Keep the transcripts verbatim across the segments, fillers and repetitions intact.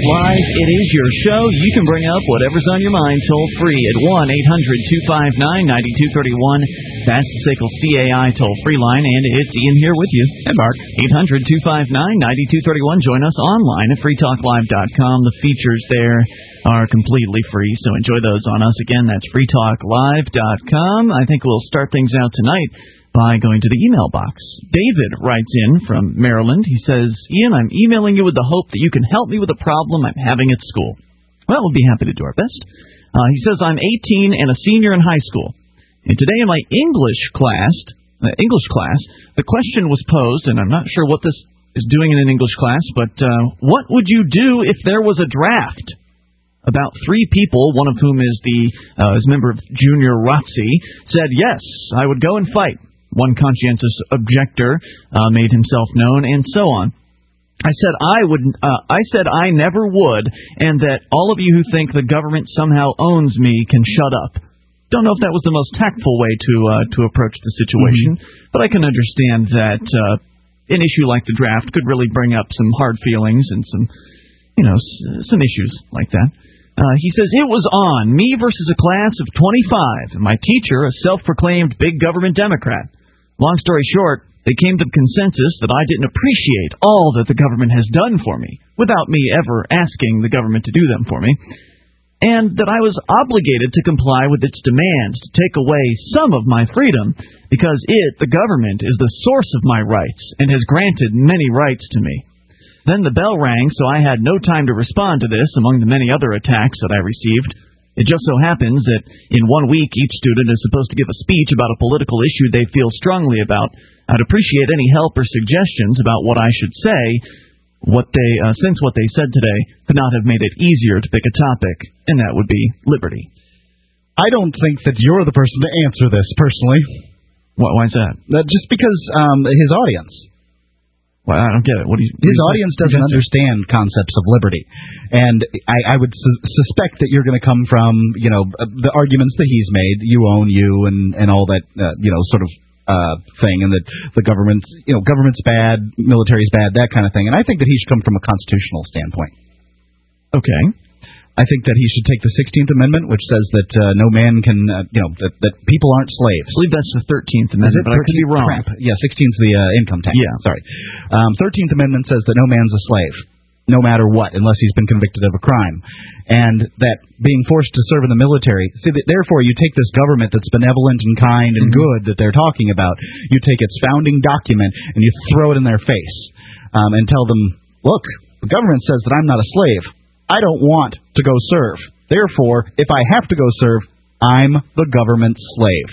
Live. It is your show. You can bring up whatever's on your mind toll-free at one eight hundred two five nine nine two three one. That's the S A C L C A I toll-free line, and it's Ian here with you. And Mark. eight hundred two five nine nine two three one. Join us online at free talk live dot com. The features there are completely free, so enjoy those on us. Again, that's free talk live dot com. I think we'll start things out tonight by going to the email box. David writes in from Maryland. He says, Ian, I'm emailing you with the hope that you can help me with a problem I'm having at school. Well, we'll be happy to do our best. Uh, he says, I'm eighteen and a senior in high school. And today in my English class, uh, English class, the question was posed, and I'm not sure what this is doing in an English class, but uh, what would you do if there was a draft? About three people, one of whom is the uh, is a member of Junior R O T C, said, yes, I would go and fight. One conscientious objector uh, made himself known, and so on. I said I would. Uh, I said I never would, and that all of you who think the government somehow owns me can shut up. Don't know if that was the most tactful way to uh, to approach the situation, mm-hmm. but I can understand that uh, an issue like the draft could really bring up some hard feelings and some, you know, s- some issues like that. Uh, he says, it was on, me versus a class of twenty-five, and my teacher, a self-proclaimed big government Democrat. Long story short, they came to the consensus that I didn't appreciate all that the government has done for me, without me ever asking the government to do them for me, and that I was obligated to comply with its demands to take away some of my freedom, because it, the government, is the source of my rights, and has granted many rights to me. Then the bell rang, so I had no time to respond to this among the many other attacks that I received. It just so happens that in one week each student is supposed to give a speech about a political issue they feel strongly about. I'd appreciate any help or suggestions about what I should say, what they, uh, since what they said today could not have made it easier to pick a topic, and that would be liberty. I don't think that you're the person to answer this, personally. Why, why is that? Uh, just because um, his audience... Well, I don't get it. What do you, His audience doesn't understand concepts of liberty, and I, I would su- suspect that you're going to come from, you know, the arguments that he's made. You own you, and and all that, uh, you know, sort of uh, thing, and that the government, you know, government's bad, military's bad, that kind of thing. And I think that he should come from a constitutional standpoint. Okay. I think that he should take the sixteenth Amendment, which says that uh, no man can, uh, you know, that, that people aren't slaves. I believe that's the thirteenth Amendment, but I could be wrong. Crap. Yeah, sixteenth is the uh, income tax. Yeah. Sorry. Um, thirteenth Amendment says that no man's a slave, no matter what, unless he's been convicted of a crime. And that being forced to serve in the military, see, that therefore you take this government that's benevolent and kind and good that they're talking about, you take its founding document and you throw it in their face um, and tell them, look, the government says that I'm not a slave. I don't want to go serve. Therefore, if I have to go serve, I'm the government slave.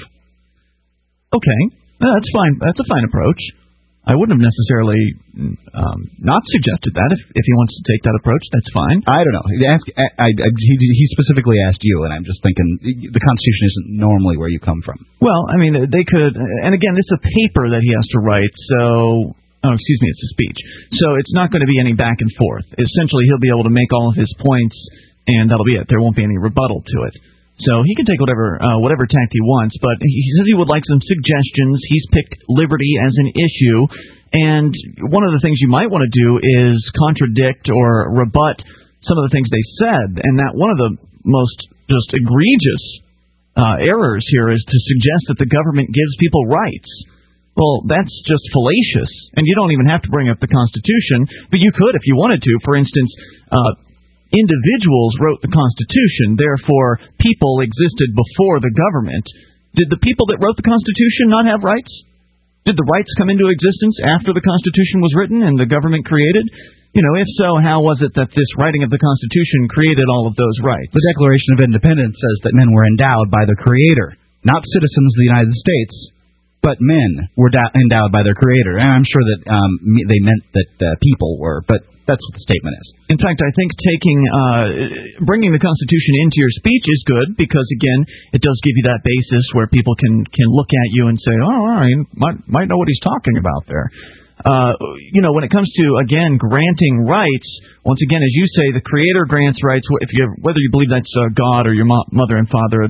Okay, no, that's fine. That's a fine approach. I wouldn't have necessarily um, not suggested that. If, if he wants to take that approach, that's fine. I don't know. Ask, I, I, he, he specifically asked you, and I'm just thinking the Constitution isn't normally where you come from. Well, I mean, they could, and again, it's a paper that he has to write, so... Oh, excuse me, it's a speech. So it's not going to be any back and forth. Essentially, he'll be able to make all of his points, and that'll be it. There won't be any rebuttal to it. So he can take whatever uh, whatever tact he wants, but he says he would like some suggestions. He's picked liberty as an issue, and one of the things you might want to do is contradict or rebut some of the things they said, and that one of the most just egregious uh, errors here is to suggest that the government gives people rights. Well, that's just fallacious, and you don't even have to bring up the Constitution, but you could if you wanted to. For instance, uh, individuals wrote the Constitution, therefore people existed before the government. Did the people that wrote the Constitution not have rights? Did the rights come into existence after the Constitution was written and the government created? You know, if so, how was it that this writing of the Constitution created all of those rights? The Declaration of Independence says that men were endowed by the Creator, not citizens of the United States, but men were da- endowed by their Creator. And I'm sure that um, they meant that uh, people were, but that's what the statement is. In fact, I think taking, uh, bringing the Constitution into your speech is good because, again, it does give you that basis where people can, can look at you and say, oh, all right, might, might know what he's talking about there. Uh, you know, when it comes to, again, granting rights, once again, as you say, the Creator grants rights, if you, whether you believe that's uh, God or your mo- mother and father, or just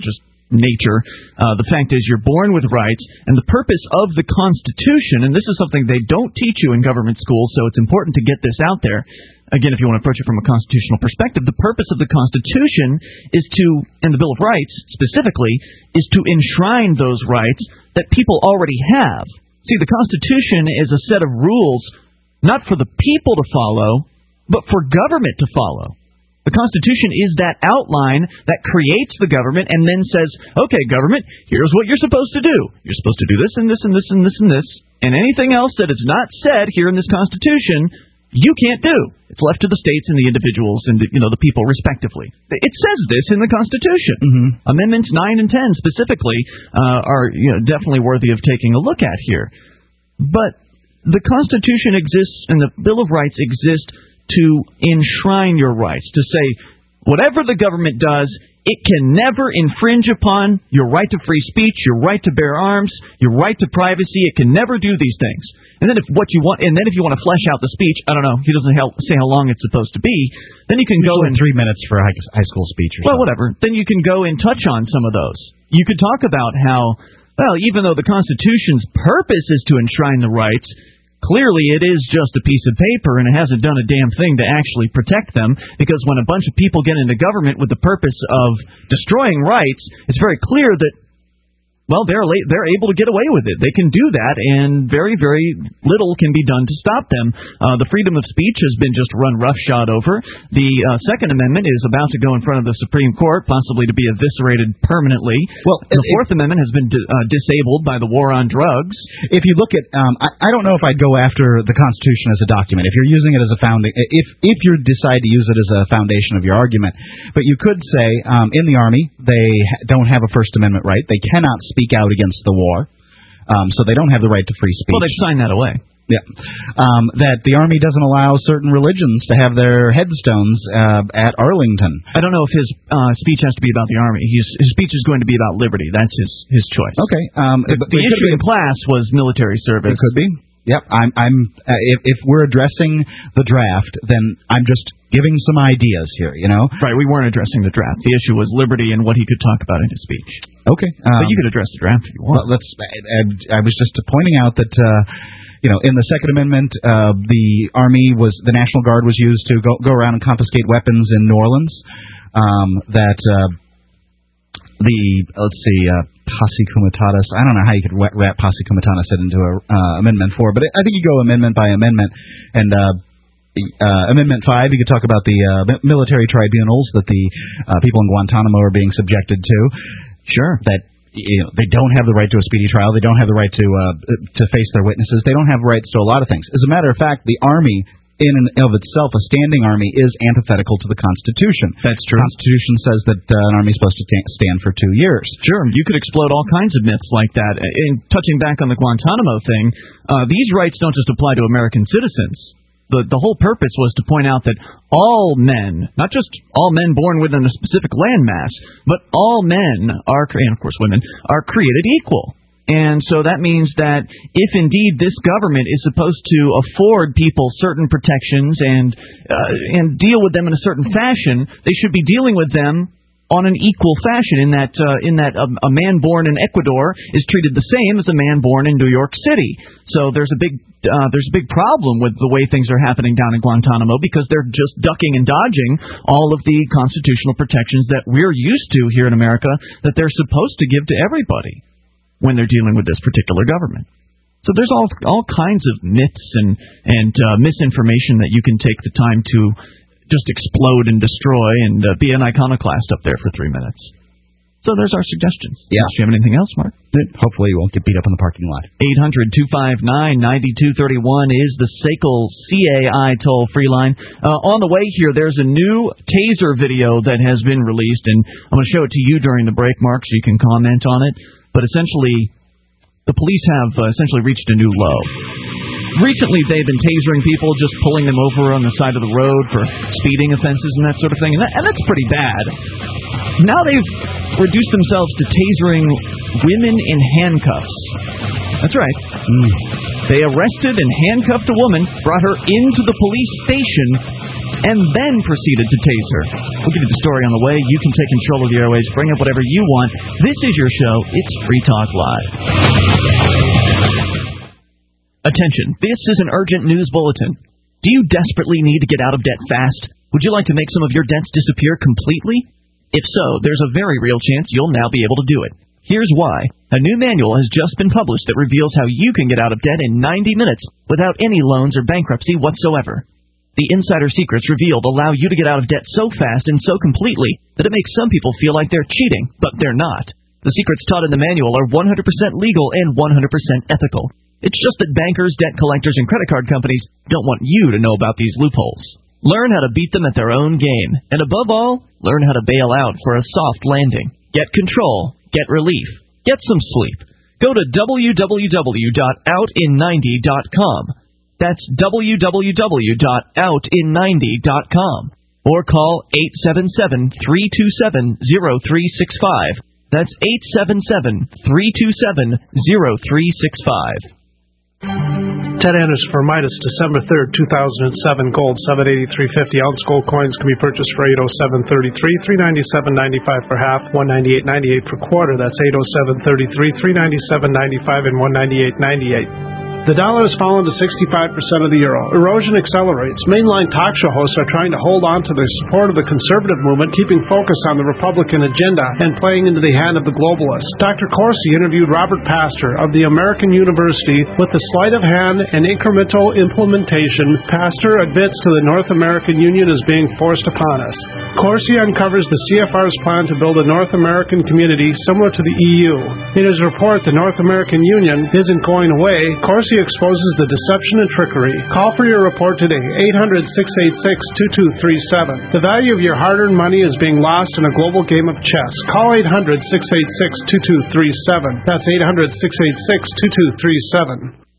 nature. Uh, the fact is you're born with rights, and the purpose of the Constitution, and this is something they don't teach you in government schools, so it's important to get this out there. Again, if you want to approach it from a constitutional perspective, the purpose of the Constitution is to, and the Bill of Rights specifically, is to enshrine those rights that people already have. See, the Constitution is a set of rules not for the people to follow, but for government to follow. The Constitution is that outline that creates the government and then says, okay, government, here's what you're supposed to do. You're supposed to do this and this and this and this and this, and anything else that is not said here in this Constitution, you can't do. It's left to the states and the individuals and the, you know the people respectively. It says this in the Constitution. Mm-hmm. Amendments nine and ten specifically uh, are you know, definitely worthy of taking a look at here. But the Constitution exists and the Bill of Rights exist to enshrine your rights, to say whatever the government does, it can never infringe upon your right to free speech, your right to bear arms, your right to privacy. It can never do these things. And then if what you want, and then if you want to flesh out the speech, I don't know, he doesn't help, say how long it's supposed to be. Then you can go in three minutes for a high, high school speech. Or well, something. whatever. Then you can go and touch on some of those. You could talk about how, well, even though the Constitution's purpose is to enshrine the rights, clearly it is just a piece of paper and it hasn't done a damn thing to actually protect them. Because when a bunch of people get into government with the purpose of destroying rights, it's very clear that, well, they're la- they're able to get away with it. They can do that, and very, very little can be done to stop them. Uh, the freedom of speech has been just run roughshod over. The uh, Second Amendment is about to go in front of the Supreme Court, possibly to be eviscerated permanently. Well, the Fourth it, Amendment has been di- uh, disabled by the war on drugs. If you look at, um, I, I don't know if I'd go after the Constitution as a document. If you're using it as a founding, if if you decide to use it as a foundation of your argument, but you could say um, in the Army they ha- don't have a First Amendment right. They cannot speak Speak out against the war, um, so they don't have the right to free speech. Well, they've signed that away. Yeah, um, that the Army doesn't allow certain religions to have their headstones uh, at Arlington. I don't know if his uh, speech has to be about the Army. His, his speech is going to be about liberty. That's his his choice. Okay. Um, the but the issue in class was military service. It could be. Yep. I'm. I'm. Uh, if, if we're addressing the draft, then I'm just giving some ideas here. You know. Right. We weren't addressing the draft. The issue was liberty and what he could talk about in his speech. Okay. Um, but you could address the draft if you want. Well, let's. I, I was just pointing out that. Uh, You know, in the Second Amendment, uh, the Army was, the National Guard was used to go, go around and confiscate weapons in New Orleans. Um, that uh, the, let's see, uh, posse comitatus, I don't know how you could wrap posse comitatus into a uh, Amendment four, but I think you go amendment by amendment. And uh, uh, Amendment five, you could talk about the uh, military tribunals that the uh, people in Guantanamo are being subjected to. Sure. That You know, they don't have the right to a speedy trial. They don't have the right to uh, to face their witnesses. They don't have rights to a lot of things. As a matter of fact, the Army, in and of itself, a standing army, is antithetical to the Constitution. That's true. The Constitution says that uh, an army is supposed to t- stand for two years. Sure. You could explode all kinds of myths like that. And touching back on the Guantanamo thing, uh, these rights don't just apply to American citizens. The the whole purpose was to point out that all men, not just all men born within a specific landmass, but all men are, and of course women, are created equal. And so that means that if indeed this government is supposed to afford people certain protections and uh, and deal with them in a certain fashion, they should be dealing with them on an equal fashion, in that uh, in that a, a man born in Ecuador is treated the same as a man born in New York City. So there's a big uh, there's a big problem with the way things are happening down in Guantanamo, because they're just ducking and dodging all of the constitutional protections that we're used to here in America that they're supposed to give to everybody when they're dealing with this particular government. So there's all all kinds of myths and and uh, misinformation that you can take the time to just explode and destroy and uh, be an iconoclast up there for three minutes. So there's our suggestions. Yeah. Do you have anything else, Mark? Hopefully you won't get beat up in the parking lot. eight hundred, two five nine, nine two three one is the S A C L C A I toll-free line. Uh, on the way here, there's a new taser video that has been released, and I'm going to show it to you during the break, Mark, so you can comment on it. But essentially, the police have uh, essentially reached a new low. Recently, they've been tasering people, just pulling them over on the side of the road for speeding offenses and that sort of thing, and, that, and that's pretty bad. Now they've reduced themselves to tasering women in handcuffs. That's right. Mm. They arrested and handcuffed a woman, brought her into the police station, and then proceeded to tase her. We'll give you the story on the way. You can take control of the airwaves, bring up whatever you want. This is your show. It's Free Talk Live. Attention, this is an urgent news bulletin. Do you desperately need to get out of debt fast? Would you like to make some of your debts disappear completely? If so, there's a very real chance you'll now be able to do it. Here's why. A new manual has just been published that reveals how you can get out of debt in ninety minutes without any loans or bankruptcy whatsoever. The insider secrets revealed allow you to get out of debt so fast and so completely that it makes some people feel like they're cheating, but they're not. The secrets taught in the manual are one hundred percent legal and one hundred percent ethical. It's just that bankers, debt collectors, and credit card companies don't want you to know about these loopholes. Learn how to beat them at their own game. And above all, learn how to bail out for a soft landing. Get control. Get relief. Get some sleep. Go to w w w dot out in ninety dot com. That's w w w dot out in ninety dot com. Or call eight seven seven, three two seven, zero three six five. That's eight seven seven, three two seven, zero three six five. Ted Anderson for Midas, December third, two thousand seven, gold, seven eighty-three fifty. Ounce gold coins can be purchased for eight oh seven thirty-three, three ninety-seven ninety-five for half, one ninety-eight ninety-eight per quarter. That's eight oh seven thirty-three, three ninety-seven ninety-five, and one ninety-eight ninety-eight. The dollar has fallen to sixty-five percent of the euro. Erosion accelerates. Mainline talk show hosts are trying to hold on to the support of the conservative movement, keeping focus on the Republican agenda and playing into the hand of the globalists. Doctor Corsi interviewed Robert Pastor of the American University. With the sleight of hand and incremental implementation, Pastor admits to the North American Union as being forced upon us. Corsi uncovers the C F R's plan to build a North American community similar to the E U. In his report, The North American Union Isn't Going Away, Corsi exposes the deception and trickery. Call for your report today, eight hundred, six eight six, two two three seven. The value of your hard-earned money is being lost in a global game of chess. Call eight hundred, six eight six, two two three seven. That's eight hundred, six eight six, two two three seven.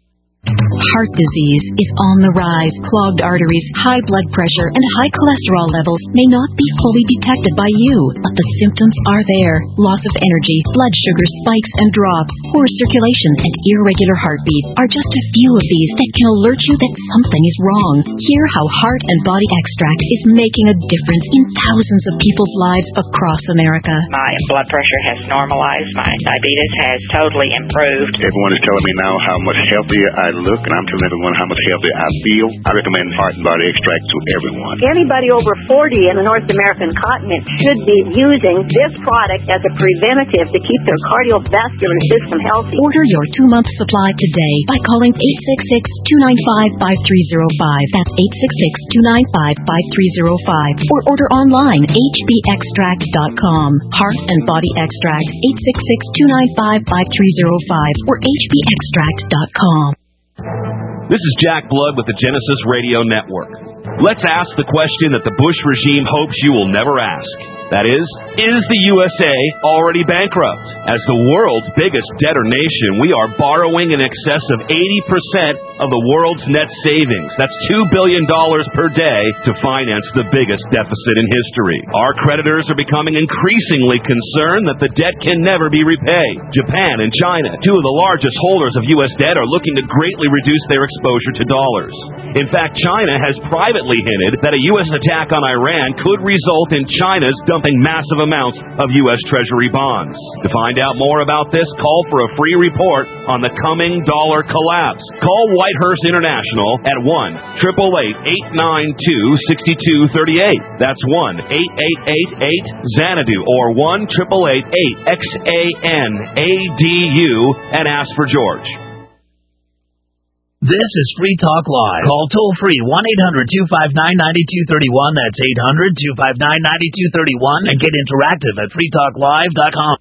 Heart disease is on the rise. Clogged arteries, high blood pressure, and high cholesterol levels may not be fully detected by you, but the symptoms are there. Loss of energy, blood sugar spikes and drops, poor circulation, and irregular heartbeat are just a few of these that can alert you that something is wrong. Hear how Heart and Body Extract is making a difference in thousands of people's lives across America. My blood pressure has normalized. My diabetes has totally improved. Everyone is telling me now how much healthier I look, and I'm telling everyone how much healthier I feel. I recommend Heart and Body Extract to everyone. Anybody over forty in the North American continent should be using this product as a preventative to keep their cardiovascular system healthy. Order your two-month supply today by calling eight six six, two nine five, five three zero five. That's eight six six, two nine five, five three zero five. Or order online, h b extract dot com. Heart and Body Extract, eight six six, two nine five, five three zero five or h b extract dot com. This is Jack Blood with the Genesis Radio Network. Let's ask the question that the Bush regime hopes you will never ask. That is, is the U S A already bankrupt? As the world's biggest debtor nation, we are borrowing in excess of eighty percent of the world's net savings. That's two billion dollars per day to finance the biggest deficit in history. Our creditors are becoming increasingly concerned that the debt can never be repaid. Japan and China, two of the largest holders of U S debt, are looking to greatly reduce their exposure to dollars. In fact, China has privately hinted that a U S attack on Iran could result in China's dumping massive amounts of U S Treasury bonds. To find out more about this, call for a free report on the coming dollar collapse. Call Whitehurst International at one, eight eight eight, eight nine two, six two three eight. That's one, eight eight eight, eight, Xanadu or one, eight eight eight, eight, X A N A D U and ask for George. This is Free Talk Live. Call toll-free one eight hundred, two five nine, nine two three one. That's eight hundred, two five nine, nine two three one. And get interactive at free talk live dot com.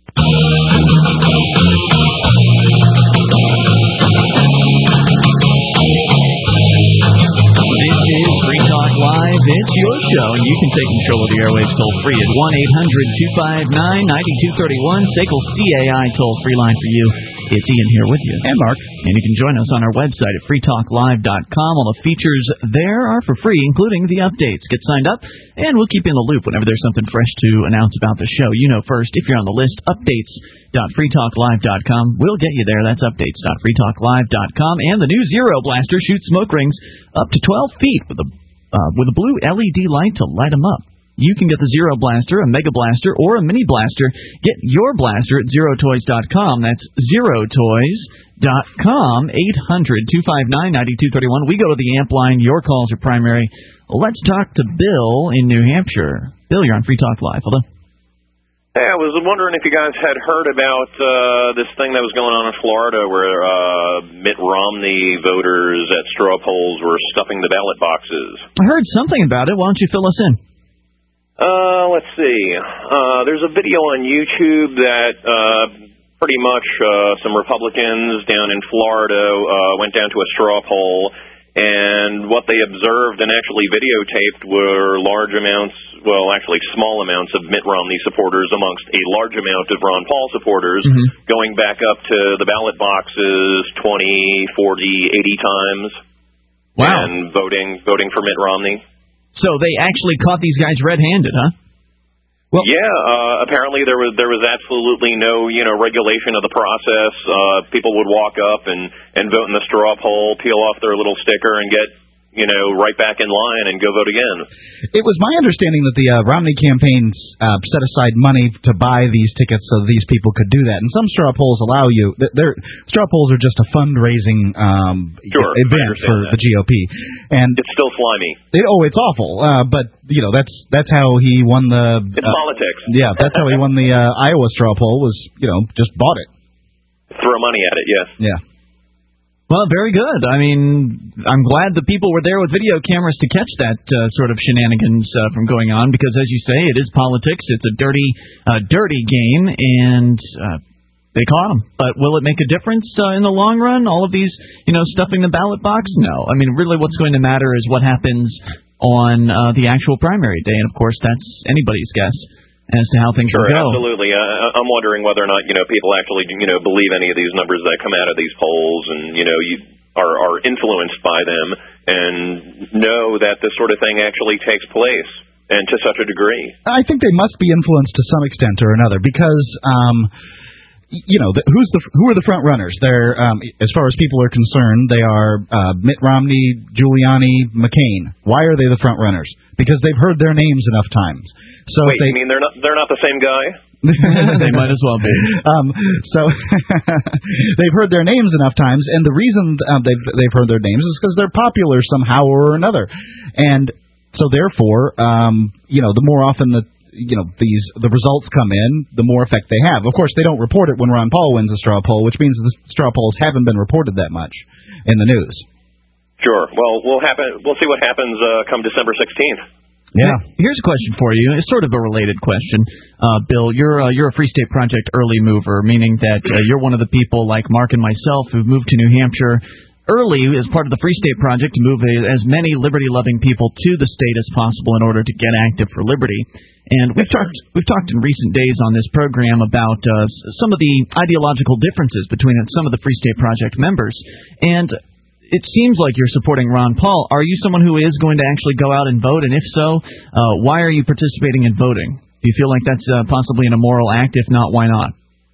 This is Free Talk Live. It's your show, and you can take control of the airwaves toll-free at one eight hundred, two five nine, nine two three one. S A C L C A I toll-free line for you. It's Ian here with you. And Mark. And you can join us on our website at free talk live dot com. All the features there are for free, including the updates. Get signed up, and we'll keep you in the loop whenever there's something fresh to announce about the show. You know first. If you're on the list, updates dot free talk live dot com. We'll get you there. That's updates dot free talk live dot com. And the new Zero Blaster shoots smoke rings up to twelve feet with a uh, with a blue L E D light to light them up. You can get the Zero Blaster, a Mega Blaster, or a Mini Blaster. Get your blaster at zero toys dot com. That's zero toys dot com. eight hundred, two five nine, nine two three one. We go to the amp line. Your calls are primary. Let's talk to Bill in New Hampshire. Bill, you're on Free Talk Live. Hello. Hey, I was wondering if you guys had heard about uh, this thing that was going on in Florida where uh, Mitt Romney voters at straw polls were stuffing the ballot boxes. I heard something about it. Why don't you fill us in? Uh, let's see. Uh, there's a video on YouTube that uh, pretty much uh, some Republicans down in Florida uh, went down to a straw poll, and what they observed and actually videotaped were large amounts, well, actually small amounts of Mitt Romney supporters amongst a large amount of Ron Paul supporters mm-hmm. going back up to the ballot boxes twenty, forty, eighty times wow. and voting voting for Mitt Romney. So they actually caught these guys red-handed, huh? Well, yeah. Uh, apparently, there was there was absolutely no you know regulation of the process. Uh, people would walk up and and vote in the straw poll, peel off their little sticker, and get you know right back in line and go vote again. It was my understanding that the uh, Romney campaigns uh, set aside money to buy these tickets so these people could do that. And some straw polls allow you. Their straw polls are just a fundraising um, sure, event for that. the G O P, and it's still slimy. It, oh, it's awful. Uh, but you know that's that's how he won the. It's uh, politics. Yeah, that's how he won the uh, Iowa straw poll. Was you know just bought it. Throw money at it, yes. Yeah. Well, very good. I mean, I'm glad the people were there with video cameras to catch that uh, sort of shenanigans uh, from going on, because, as you say, it is politics. It's a dirty, uh, dirty game, and uh, they caught them. But will it make a difference uh, in the long run, all of these, you know, stuffing the ballot box? No. I mean, really what's going to matter is what happens on uh, the actual primary day, and, of course, that's anybody's guess as to how things sure, will go. Absolutely. Uh, I'm wondering whether or not, you know, people actually, you know, believe any of these numbers that come out of these polls and, you know, you are, are influenced by them and know that this sort of thing actually takes place, and to such a degree. I think they must be influenced to some extent or another because, um, you know, the, who's the who are the front runners? They're, um, as far as people are concerned, they are uh, Mitt Romney, Giuliani, McCain. Why are they the front runners? Because they've heard their names enough times. So Wait, they, you mean they're not they're not the same guy? They might as well be. Um, so they've heard their names enough times, and the reason uh, they've they've heard their names is because they're popular somehow or another, and so therefore, um, you know, the more often that you know these the results come in, the more effect they have. Of course, they don't report it when Ron Paul wins a straw poll, which means the straw polls haven't been reported that much in the news. Sure. Well, we'll happen. We'll see what happens uh, come December sixteenth. Yeah. Here's a question for you. It's sort of a related question, uh, Bill. You're uh, you're a Free State Project early mover, meaning that uh, you're one of the people like Mark and myself who've moved to New Hampshire early as part of the Free State Project to move a, as many liberty-loving people to the state as possible in order to get active for liberty. And we've talked we've talked in recent days on this program about uh, some of the ideological differences between some of the Free State Project members. And it seems like you're supporting Ron Paul. Are you someone who is going to actually go out and vote? And if so, uh, why are you participating in voting? Do you feel like that's uh, possibly an immoral act? If not, why not?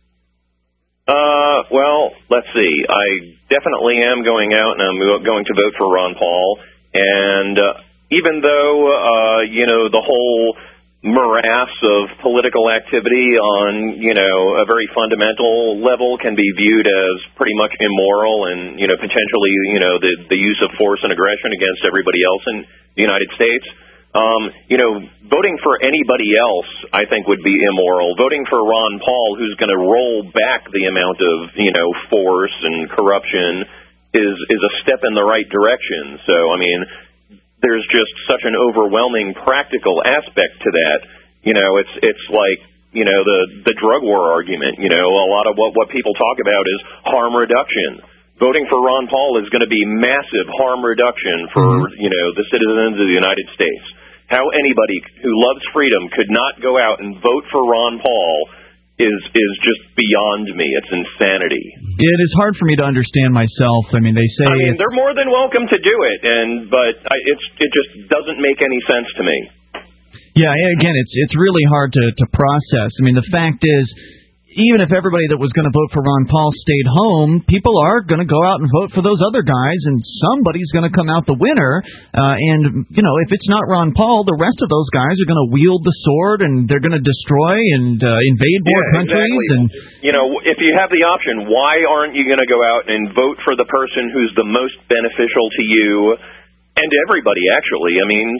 Uh, well, let's see. I definitely am going out and I'm going to vote for Ron Paul. And uh, even though, uh, you know, the whole morass of political activity on, you know, a very fundamental level can be viewed as pretty much immoral and, you know, potentially, you know, the, the use of force and aggression against everybody else in the United States. Um, you know, voting for anybody else, I think, would be immoral. Voting for Ron Paul, who's going to roll back the amount of, you know, force and corruption, is is a step in the right direction. So, I mean, there's just such an overwhelming practical aspect to that. You know, it's it's like, you know, the, the drug war argument. You know, a lot of what, what people talk about is harm reduction. Voting for Ron Paul is going to be massive harm reduction for, mm-hmm. you know, the citizens of the United States. How anybody who loves freedom could not go out and vote for Ron Paul is is just beyond me. It's insanity. It is hard for me to understand myself. I mean, they say I mean, it's... they're more than welcome to do it, and but I, it's it just doesn't make any sense to me. Yeah, again, it's it's really hard to, to process. I mean, the fact is, even if everybody that was going to vote for Ron Paul stayed home, people are going to go out and vote for those other guys, and somebody's going to come out the winner. Uh, and, you know, if it's not Ron Paul, the rest of those guys are going to wield the sword, and they're going to destroy and uh, invade more yeah, countries. Exactly. And you know, if you have the option, why aren't you going to go out and vote for the person who's the most beneficial to you and to everybody, actually? I mean,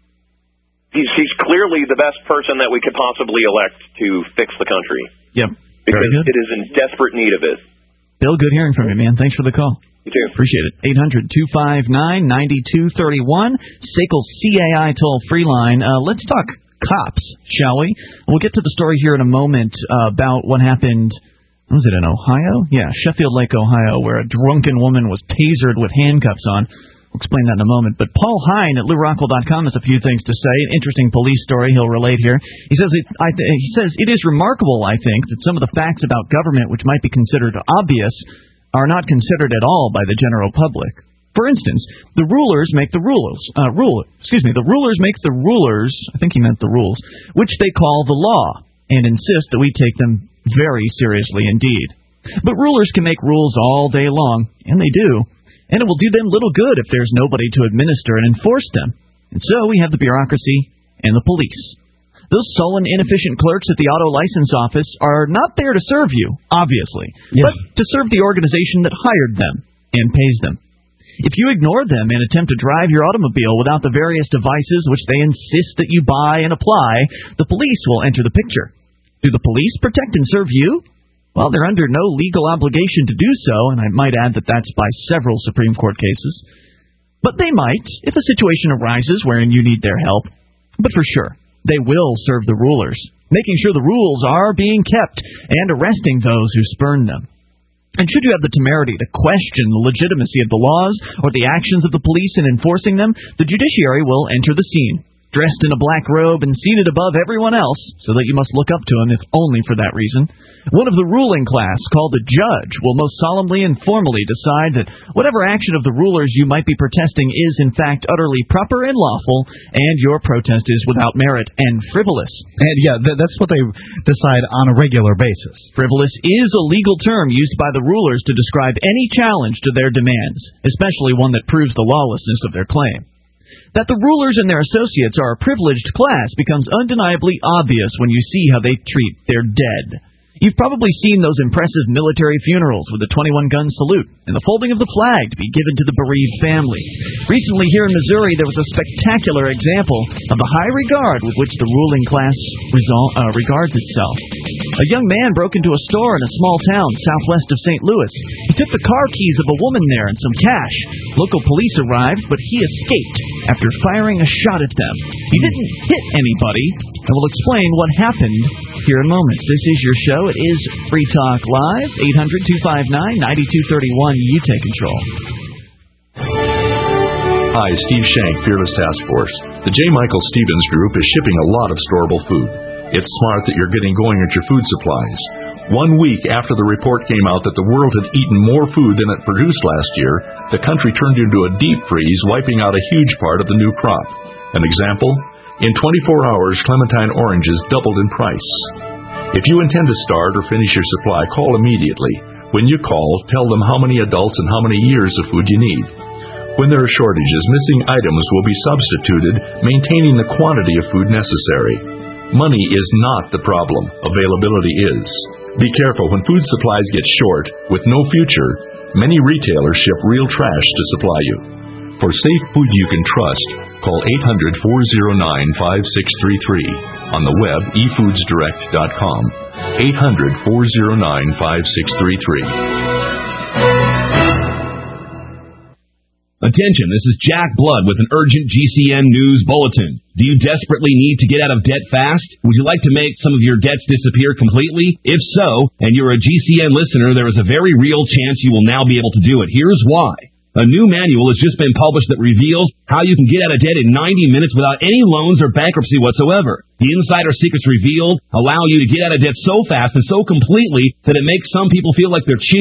he's, he's clearly the best person that we could possibly elect to fix the country. Yep. Because it is in desperate need of it. Bill, good hearing from you, man. Thanks for the call. You too. Appreciate it. eight hundred two five nine nine two three one, S A C L C A I toll-free line. Uh, let's talk cops, shall we? We'll get to the story here in a moment uh, about what happened, was it in Ohio? Yeah, Sheffield Lake, Ohio, where a drunken woman was tasered with handcuffs on. We'll explain that in a moment. But Paul Hein at Lew Rockwell dot com has a few things to say. An interesting police story he'll relate here. He says it, I th- he says it is remarkable, I think, that some of the facts about government which might be considered obvious are not considered at all by the general public. For instance, the rulers make the rules. Uh, rule, excuse me, the rulers make the rulers, I think he meant the rules, which they call the law, and insist that we take them very seriously indeed. But rulers can make rules all day long, and they do. And it will do them little good if there's nobody to administer and enforce them. And so we have the bureaucracy and the police. Those sullen, inefficient clerks at the auto license office are not there to serve you, obviously, yeah. but to serve the organization that hired them and pays them. If you ignore them and attempt to drive your automobile without the various devices which they insist that you buy and apply, the police will enter the picture. Do the police protect and serve you? Well, they're under no legal obligation to do so, and I might add that that's by several Supreme Court cases. But they might, if a situation arises wherein you need their help. But for sure, they will serve the rulers, making sure the rules are being kept and arresting those who spurn them. And should you have the temerity to question the legitimacy of the laws or the actions of the police in enforcing them, the judiciary will enter the scene, dressed in a black robe and seated above everyone else, so that you must look up to him if only for that reason. One of the ruling class, called a judge, will most solemnly and formally decide that whatever action of the rulers you might be protesting is in fact utterly proper and lawful, and your protest is without merit and frivolous. And yeah, th- that's what they decide on a regular basis. Frivolous is a legal term used by the rulers to describe any challenge to their demands, especially one that proves the lawlessness of their claim. That the rulers and their associates are a privileged class becomes undeniably obvious when you see how they treat their dead. You've probably seen those impressive military funerals with the twenty-one gun salute and the folding of the flag to be given to the bereaved family. Recently here in Missouri, there was a spectacular example of the high regard with which the ruling class resol- uh, regards itself. A young man broke into a store in a small town southwest of Saint Louis. He took the car keys of a woman there and some cash. Local police arrived, but he escaped after firing a shot at them. He didn't hit anybody, and we'll explain what happened here in moments. This is your show. It is Free Talk Live, eight hundred two five nine nine two three one. You take control. Hi, Steve Shank, Fearless Task Force. The J. Michael Stevens Group is shipping a lot of storable food. It's smart that you're getting going at your food supplies. One week after the report came out that the world had eaten more food than it produced last year, the country turned into a deep freeze, wiping out a huge part of the new crop. An example? In twenty-four hours, clementine oranges doubled in price. If you intend to start or finish your supply, call immediately. When you call, tell them how many adults and how many years of food you need. When there are shortages, missing items will be substituted, maintaining the quantity of food necessary. Money is not the problem. Availability is. Be careful when food supplies get short, with no future. Many retailers ship real trash to supply you. For safe food you can trust, call eight hundred, four oh nine, five six three three. On the web, e foods direct dot com. eight hundred, four oh nine, five six three three. Attention, this is Jack Blood with an urgent G C N News Bulletin. Do you desperately need to get out of debt fast? Would you like to make some of your debts disappear completely? If so, and you're a G C N listener, there is a very real chance you will now be able to do it. Here's why. A new manual has just been published that reveals how you can get out of debt in ninety minutes without any loans or bankruptcy whatsoever. The insider secrets revealed allow you to get out of debt so fast and so completely that it makes some people feel like they're cheating.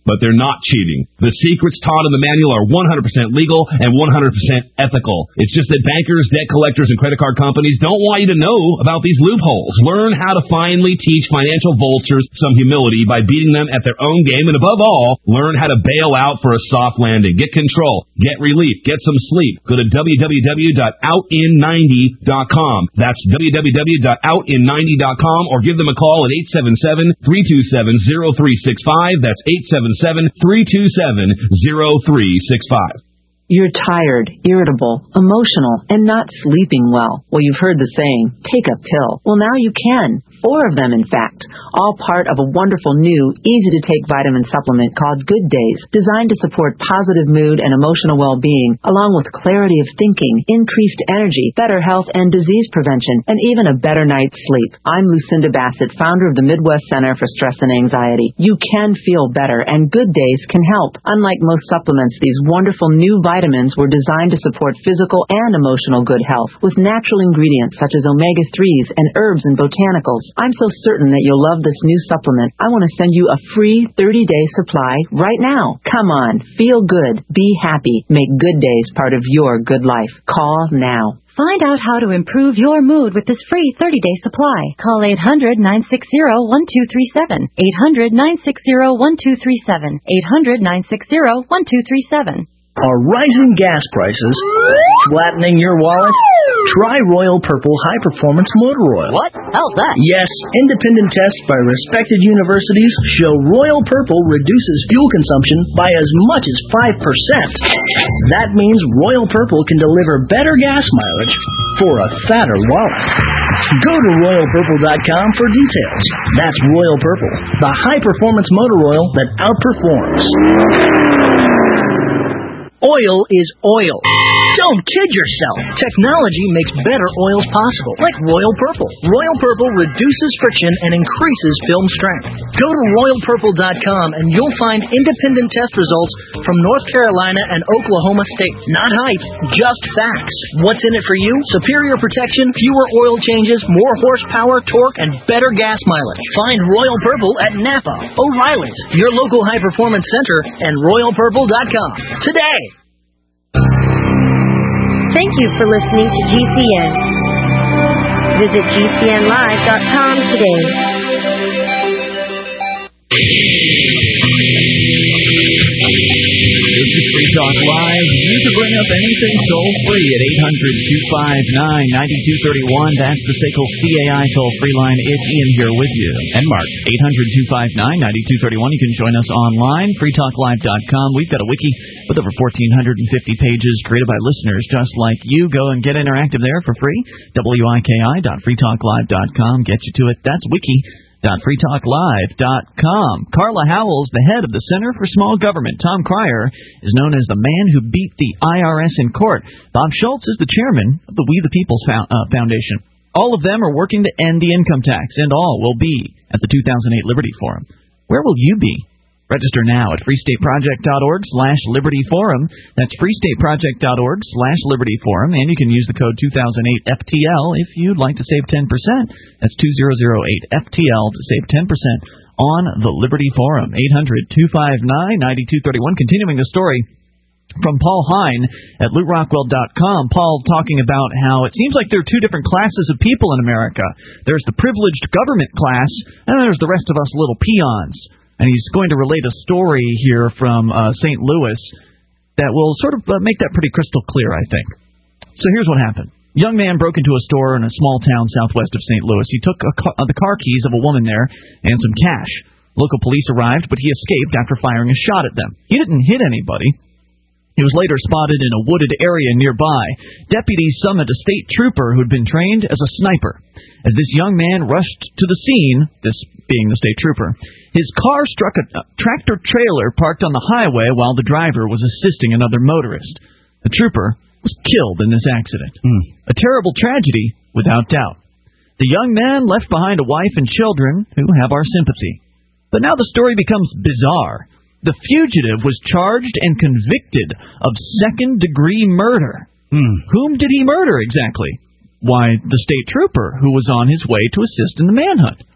but they're not cheating. The secrets taught in the manual are one hundred percent legal and one hundred percent ethical. It's just that bankers, debt collectors, and credit card companies don't want you to know about these loopholes. Learn how to finally teach financial vultures some humility by beating them at their own game, and above all, learn how to bail out for a soft landing. Get control, get relief, get some sleep. Go to w w w dot out in ninety dot com. That's w w w dot out in ninety dot com, or give them a call at eight seven seven, three two seven, zero three six five. That's eight seven seven, three two seven, zero three six five. You're tired, irritable, emotional, and not sleeping well. Well, you've heard the saying, take a pill. Well, now you can. Four of them, in fact. All part of a wonderful new, easy-to-take vitamin supplement called Good Days, designed to support positive mood and emotional well-being, along with clarity of thinking, increased energy, better health and disease prevention, and even a better night's sleep. I'm Lucinda Bassett, founder of the Midwest Center for Stress and Anxiety. You can feel better, and Good Days can help. Unlike most supplements, these wonderful new vitamins were designed to support physical and emotional good health, with natural ingredients such as omega threes and herbs and botanicals. I'm so certain that you'll love this new supplement. I want to send you a free thirty-day supply right now. Come on, feel good, be happy, make Good Days part of your good life. Call now. Find out how to improve your mood with this free thirty-day supply. Call eight hundred, nine six zero, one two three seven. eight hundred, nine six zero, one two three seven. eight hundred, nine six zero, one two three seven. Are rising gas prices flattening your wallet? Try Royal Purple High Performance Motor Oil. What? How's that? Yes, independent tests by respected universities show Royal Purple reduces fuel consumption by as much as five percent. That means Royal Purple can deliver better gas mileage for a fatter wallet. Go to royal purple dot com for details. That's Royal Purple, the high-performance motor oil that outperforms. Oil is oil. Don't kid yourself. Technology makes better oils possible, like Royal Purple. Royal Purple reduces friction and increases film strength. Go to royal purple dot com and you'll find independent test results from North Carolina and Oklahoma State. Not hype, just facts. What's in it for you? Superior protection, fewer oil changes, more horsepower, torque, and better gas mileage. Find Royal Purple at Napa, O'Reilly's, your local high-performance center, and royal purple dot com today. Thank you for listening to G C N. Visit G C N live dot com today. This is Free Talk Live. You can bring up anything toll-free at eight hundred, two five nine, nine two three one. That's the S A C L C A I toll-free line. It's Ian here with you. And Mark. eight hundred, two five nine, nine two three one. You can join us online, free talk live dot com. We've got a wiki with over one thousand four hundred fifty pages created by listeners just like you. Go and get interactive there for free. wiki dot free talk live dot com. Get you to it. That's wiki dot free talk live dot com. Carla Howell's the head of the Center for Small Government. Tom Cryer is known as the man who beat the I R S in court. Bob Schultz is the chairman of the We the People's Foundation. All of them are working to end the income tax, and all will be at the two thousand eight Liberty Forum. Where will you be? Register now at free state project dot org slash liberty forum. That's free state project dot org slash liberty forum. And you can use the code two thousand eight F T L if you'd like to save ten percent. That's two thousand eight F T L to save ten percent on the Liberty Forum. eight hundred, two five nine, nine two three one. Continuing the story from Paul Hein at loot rockwell dot com. Paul talking about how it seems like there are two different classes of people in America. There's the privileged government class, and there's the rest of us little peons. And he's going to relate a story here from uh, Saint Louis that will sort of uh, make that pretty crystal clear, I think. So here's what happened. A young man broke into a store in a small town southwest of Saint Louis. He took a ca- uh, the car keys of a woman there and some cash. Local police arrived, but he escaped after firing a shot at them. He didn't hit anybody. He was later spotted in a wooded area nearby. Deputies summoned a state trooper who had been trained as a sniper. As this young man rushed to the scene, this being the state trooper, his car struck a tractor-trailer parked on the highway while the driver was assisting another motorist. The trooper was killed in this accident. Mm. A terrible tragedy, without doubt. The young man left behind a wife and children who have our sympathy. But now the story becomes bizarre. The fugitive was charged and convicted of second-degree murder. Mm. Whom did he murder exactly? Why, the state trooper who was on his way to assist in the manhunt.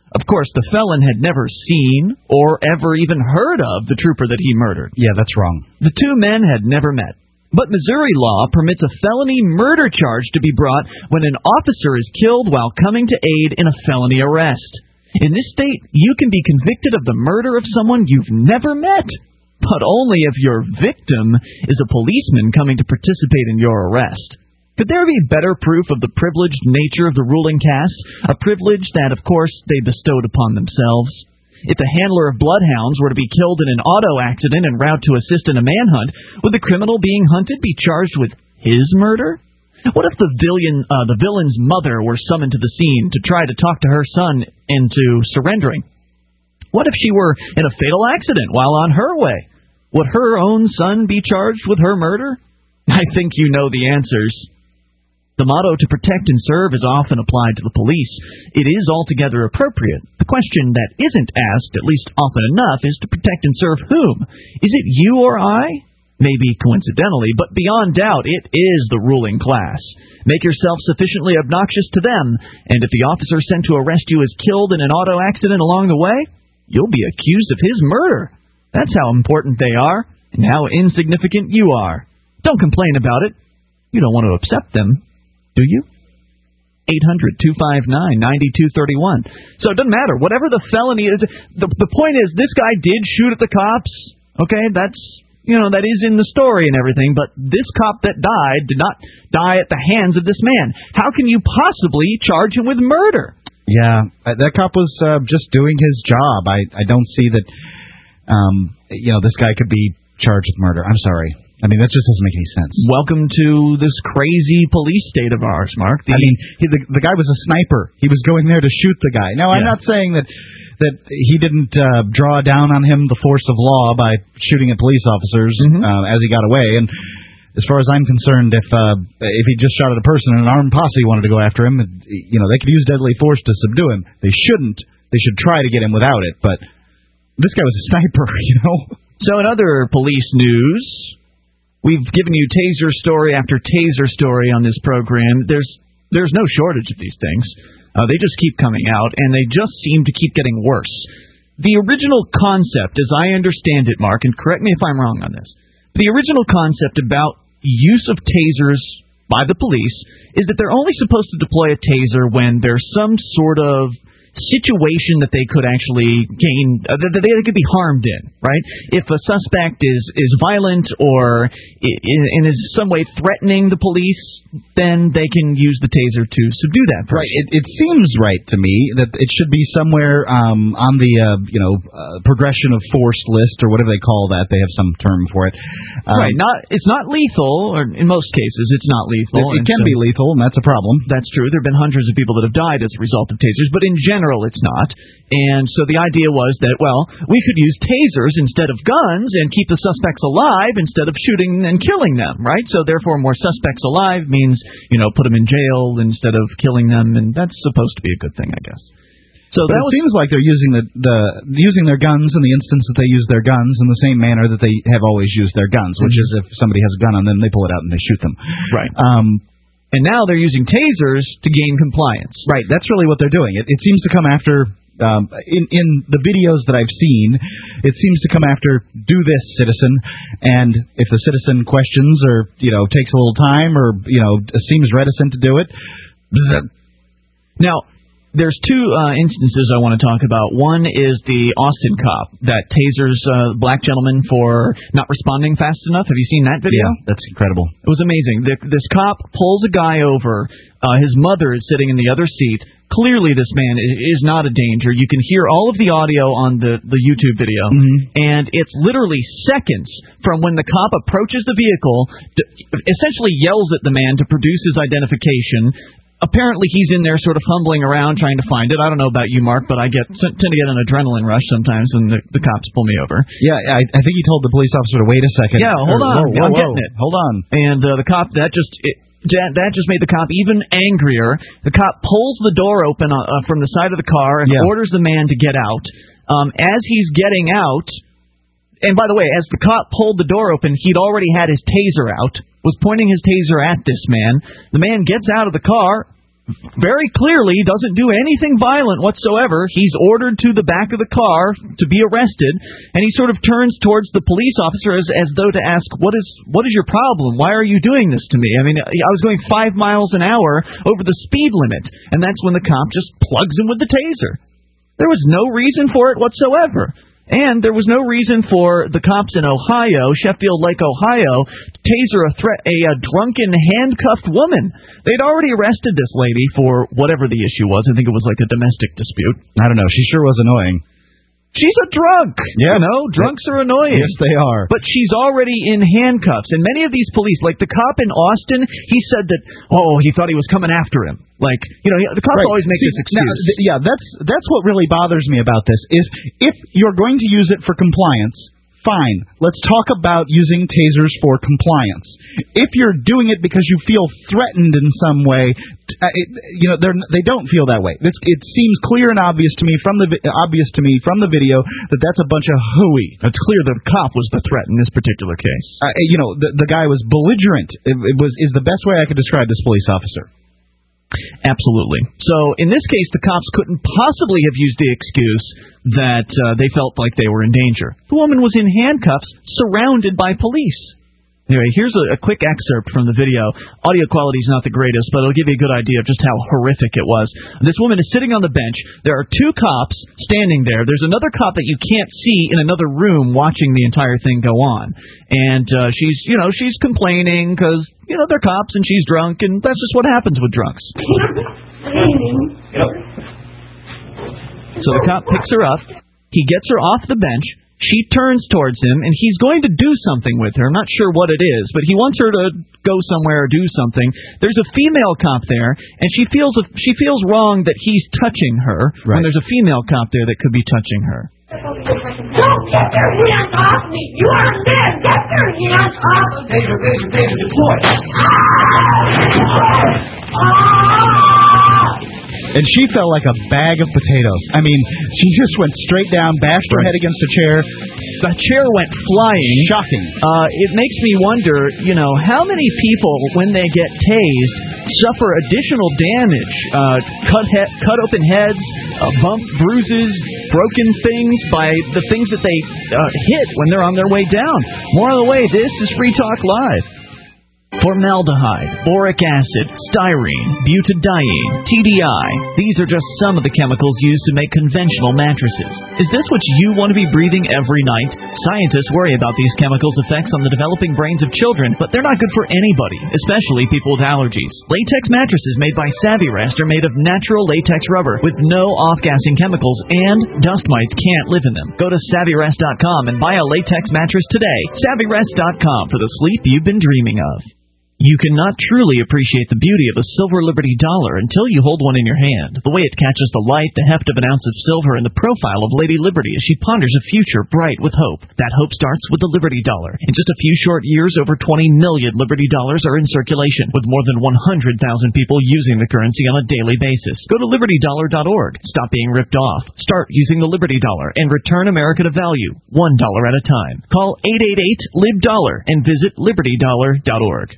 Of course, the felon had never seen or ever even heard of the trooper that he murdered. Yeah, that's wrong. The two men had never met. But Missouri law permits a felony murder charge to be brought when an officer is killed while coming to aid in a felony arrest. In this state, you can be convicted of the murder of someone you've never met, but only if your victim is a policeman coming to participate in your arrest. Could there be better proof of the privileged nature of the ruling caste, a privilege that, of course, they bestowed upon themselves? If the handler of bloodhounds were to be killed in an auto accident en route to assist in a manhunt, would the criminal being hunted be charged with his murder? What if the villain, uh, the villain's mother were summoned to the scene to try to talk to her son into surrendering? What if she were in a fatal accident while on her way? Would her own son be charged with her murder? I think you know the answers. The motto to protect and serve is often applied to the police. It is altogether appropriate. The question that isn't asked, at least often enough, is to protect and serve whom? Is it you or I? Maybe coincidentally, but beyond doubt, it is the ruling class. Make yourself sufficiently obnoxious to them, and if the officer sent to arrest you is killed in an auto accident along the way, you'll be accused of his murder. That's how important they are, and how insignificant you are. Don't complain about it. You don't want to upset them. Do you? eight hundred, two five nine, nine two three one. So it doesn't matter. Whatever the felony is, the, the point is this guy did shoot at the cops. Okay, that's, you know, that is in the story and everything, but this cop that died did not die at the hands of this man. How can you possibly charge him with murder? Yeah, that cop was uh, just doing his job. I, I don't see that, um, you know, this guy could be charged with murder. I'm sorry. I mean, that just doesn't make any sense. Welcome to this crazy police state of ours, Mark. The, I mean, he, the, the guy was a sniper. He was going there to shoot the guy. Now, I'm yeah. not saying that that he didn't uh, draw down on him the force of law by shooting at police officers mm-hmm. uh, as he got away. And as far as I'm concerned, if uh, if he just shot at a person and an armed posse wanted to go after him, you know, they could use deadly force to subdue him. They shouldn't. They should try to get him without it. But this guy was a sniper, you know. So in other police news, we've given you taser story after taser story on this program. There's there's no shortage of these things. Uh, they just keep coming out, and they just seem to keep getting worse. The original concept, as I understand it, Mark, and correct me if I'm wrong on this, the original concept about use of tasers by the police is that they're only supposed to deploy a taser when there's some sort of situation that they could actually gain, uh, that they could be harmed in, right? If a suspect is, is violent or and is some way threatening the police, then they can use the taser to subdue that person. Right. It, it seems right to me that it should be somewhere um, on the uh, you know uh, progression of force list or whatever they call that. They have some term for it. Um, right. Not it's not lethal, or in most cases, it's not lethal. It, it can so, be lethal, and that's a problem. That's true. There have been hundreds of people that have died as a result of tasers, but in general, general, it's not. And so the idea was that, well, we could use tasers instead of guns and keep the suspects alive instead of shooting and killing them, right? So therefore, more suspects alive means, you know, put them in jail instead of killing them, and that's supposed to be a good thing, I guess. So but that it was, seems like they're using the, the using their guns in the instance that they use their guns in the same manner that they have always used their guns, which mm-hmm. is if somebody has a gun on them, they pull it out and they shoot them. Right. Um, And now they're using tasers to gain compliance. Right, that's really what they're doing. It, it seems to come after, um, in, in the videos that I've seen, it seems to come after, do this, citizen, and if the citizen questions or, you know, takes a little time or, you know, seems reticent to do it, bzz. Now, there's two uh, instances I want to talk about. One is the Austin cop that tasers a uh, black gentleman for not responding fast enough. Have you seen that video? Yeah, that's incredible. It was amazing. The, this cop pulls a guy over. Uh, his mother is sitting in the other seat. Clearly, this man is not a danger. You can hear all of the audio on the, the YouTube video, mm-hmm. and it's literally seconds from when the cop approaches the vehicle, to, essentially yells at the man to produce his identification. Apparently, he's in there sort of fumbling around trying to find it. I don't know about you, Mark, but I get tend to get an adrenaline rush sometimes when the, the cops pull me over. Yeah, I, I think he told the police officer to wait a second. Yeah, hold on. Whoa, whoa, I'm whoa. getting it. Hold on. And uh, the cop, that just... It, That just made the cop even angrier. The cop pulls the door open uh, from the side of the car and yeah. orders the man to get out. Um, as he's getting out, and by the way, as the cop pulled the door open, he'd already had his taser out, was pointing his taser at this man. The man gets out of the car, very clearly doesn't do anything violent whatsoever. He's ordered to the back of the car to be arrested, and he sort of turns towards the police officer as, as though to ask, what is what is your problem? Why are you doing this to me? I mean, I was going five miles an hour over the speed limit, and that's when the cop just plugs him with the taser. There was no reason for it whatsoever. And there was no reason for the cops in Ohio, Sheffield Lake, Ohio, to taser a, threat, a, a drunken, handcuffed woman. They'd already arrested this lady for whatever the issue was. I think it was like a domestic dispute. I don't know. She sure was annoying. She's a drunk. Yeah. You know, drunks are annoying. Yes, they are. But she's already in handcuffs. And many of these police, like the cop in Austin, he said that, oh, he thought he was coming after him. Like, you know, the cops right. always make See, this excuse. Now, th- yeah, that's that's what really bothers me about this, is if you're going to use it for compliance, fine. Let's talk about using tasers for compliance. If you're doing it because you feel threatened in some way, uh, it, you know, they're, they don't feel that way. It's, it seems clear and obvious to me from the vi- obvious to me from the video that that's a bunch of hooey. It's clear that the cop was the threat in this particular case. Uh, you know, the, the guy was belligerent. It, it was is the best way I could describe this police officer. Absolutely. So in this case, the cops couldn't possibly have used the excuse that uh, they felt like they were in danger. The woman was in handcuffs, surrounded by police. Anyway, here's a, a quick excerpt from the video. Audio quality is not the greatest, but it'll give you a good idea of just how horrific it was. This woman is sitting on the bench. There are two cops standing there. There's another cop that you can't see in another room watching the entire thing go on. And uh, she's, you know, she's complaining because, you know, they're cops and she's drunk, and that's just what happens with drunks. So the cop picks her up. He gets her off the bench. She turns towards him, and he's going to do something with her. I'm not sure what it is, but he wants her to go somewhere or do something. There's a female cop there, and she feels she feels wrong that he's touching her right. when there's a female cop there that could be touching her. Don't get your hands off me! You are dead! Get your hands off of me! Taser, taser, taser, deploy! And she felt like a bag of potatoes. I mean, she just went straight down, bashed her head against a chair. The chair went flying. Shocking. Uh, it makes me wonder, you know, how many people, when they get tased, suffer additional damage? Uh, cut he- cut open heads, uh, bump, bruises, broken things by the things that they uh, hit when they're on their way down. More on the way. This is Free Talk Live. Formaldehyde, boric acid, styrene, butadiene, T D I. These are just some of the chemicals used to make conventional mattresses. Is this what you want to be breathing every night? Scientists worry about these chemicals' effects on the developing brains of children, but they're not good for anybody, especially people with allergies. Latex mattresses made by Savvyrest are made of natural latex rubber with no off-gassing chemicals, and dust mites can't live in them. Go to Savvyrest dot com and buy a latex mattress today. Savvyrest dot com for the sleep you've been dreaming of. You cannot truly appreciate the beauty of a silver Liberty dollar until you hold one in your hand. The way it catches the light, the heft of an ounce of silver, and the profile of Lady Liberty as she ponders a future bright with hope. That hope starts with the Liberty dollar. In just a few short years, over twenty million Liberty dollars are in circulation, with more than one hundred thousand people using the currency on a daily basis. Go to Liberty Dollar dot org. Stop being ripped off. Start using the Liberty dollar and return America to value, one dollar at a time. Call eight eight eight, L I B dollar and visit Liberty Dollar dot org.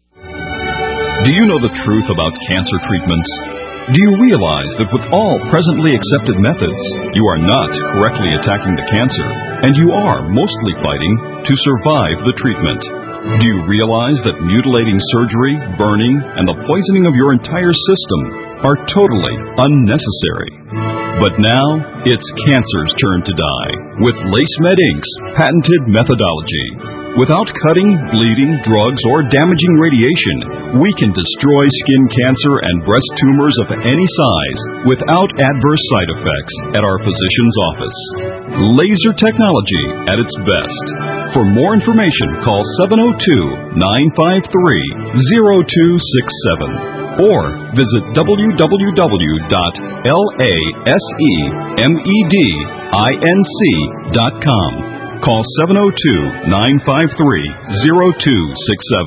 Do you know the truth about cancer treatments? Do you realize that with all presently accepted methods, you are not correctly attacking the cancer, and you are mostly fighting to survive the treatment? Do you realize that mutilating surgery, burning, and the poisoning of your entire system are totally unnecessary? But now, it's cancer's turn to die with LaceMed Incorporated's patented methodology. Without cutting, bleeding, drugs, or damaging radiation, we can destroy skin cancer and breast tumors of any size without adverse side effects at our physician's office. Laser technology at its best. For more information, call seven oh two, nine five three, oh two six seven or visit w w w dot lasemedinc dot com. Call seven oh two, nine five three, oh two six seven.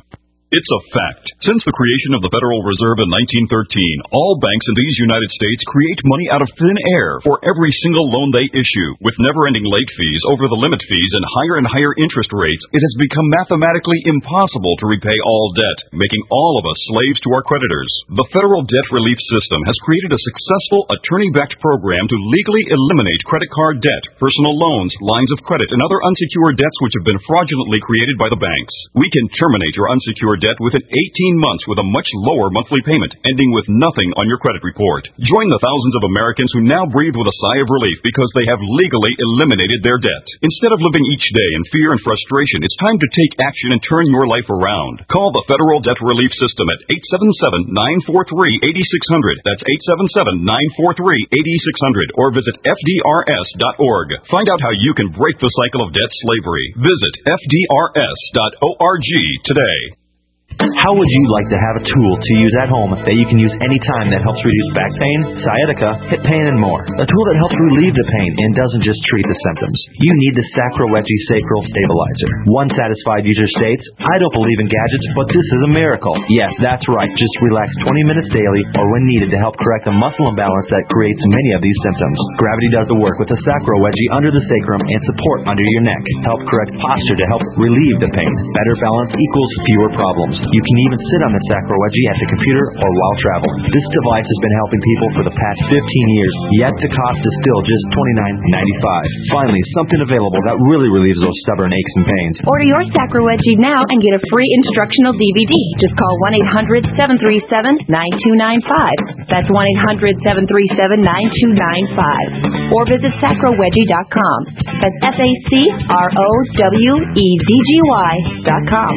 It's a fact. Since the creation of the Federal Reserve in nineteen thirteen, all banks in these United States create money out of thin air for every single loan they issue. With never-ending late fees, over-the-limit fees, and higher and higher interest rates, it has become mathematically impossible to repay all debt, making all of us slaves to our creditors. The Federal Debt Relief System has created a successful attorney-backed program to legally eliminate credit card debt, personal loans, lines of credit, and other unsecured debts which have been fraudulently created by the banks. We can terminate your unsecured debt within eighteen months with a much lower monthly payment, ending with nothing on your credit report. Join the thousands of Americans who now breathe with a sigh of relief because they have legally eliminated their debt. Instead of living each day in fear and frustration, it's time to take action and turn your life around. Call the Federal Debt Relief System at eight seven seven, nine four three, eight six zero zero. That's eight seven seven, nine four three, eight six zero zero. Or visit F D R S dot org. Find out how you can break the cycle of debt slavery. Visit F D R S dot org today. How would you like to have a tool to use at home that you can use anytime that helps reduce back pain, sciatica, hip pain, and more? A tool that helps relieve the pain and doesn't just treat the symptoms. You need the Sacrowetti Sacral Stabilizer. One satisfied user states, I don't believe in gadgets, but this is a miracle. Yes, that's right. Just relax twenty minutes daily or when needed to help correct the muscle imbalance that creates many of these symptoms. Gravity does the work with the Sacrowetti under the sacrum and support under your neck. Help correct posture to help relieve the pain. Better balance equals fewer problems. You can even sit on the Sacrowetti at the computer or while traveling. This device has been helping people for the past fifteen years, yet the cost is still just twenty-nine ninety-five. Finally, something available that really relieves those stubborn aches and pains. Order your Sacrowetti now and get a free instructional D V D. Just call one eight hundred, seven three seven, nine two nine five. That's one eight hundred, seven three seven, nine two nine five. Or visit Sacrowetti dot com. That's S A C R O W E D G Y dot com.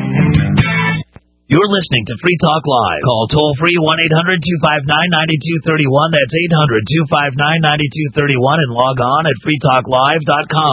You're listening to Free Talk Live. Call toll-free one eight hundred, two five nine, nine two three one. That's eight hundred, two five nine, nine two three one. And log on at free talk live dot com.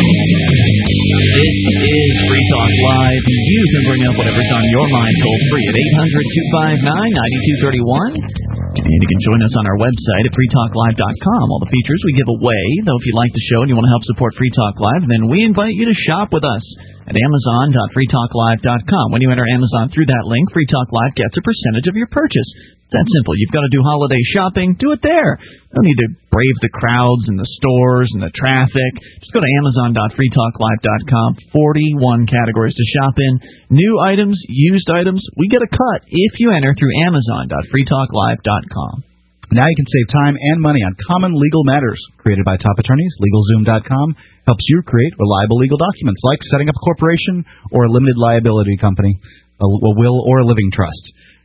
This is Free Talk Live. You can bring up whatever's on your mind toll-free at eight hundred, two five nine, nine two three one. And you can join us on our website at free talk live dot com. All the features we give away, though if you like the show and you want to help support Free Talk Live, then we invite you to shop with us at amazon dot free talk live dot com. When you enter Amazon through that link, Free Talk Live gets a percentage of your purchase. It's that simple. You've got to do holiday shopping, do it there. No need to brave the crowds and the stores and the traffic. Just go to amazon dot free talk live dot com. forty-one categories to shop in. New items, used items, we get a cut if you enter through amazon dot free talk live dot com. Now you can save time and money on common legal matters created by top attorneys. LegalZoom dot com helps you create reliable legal documents like setting up a corporation or a limited liability company, a, a will or a living trust.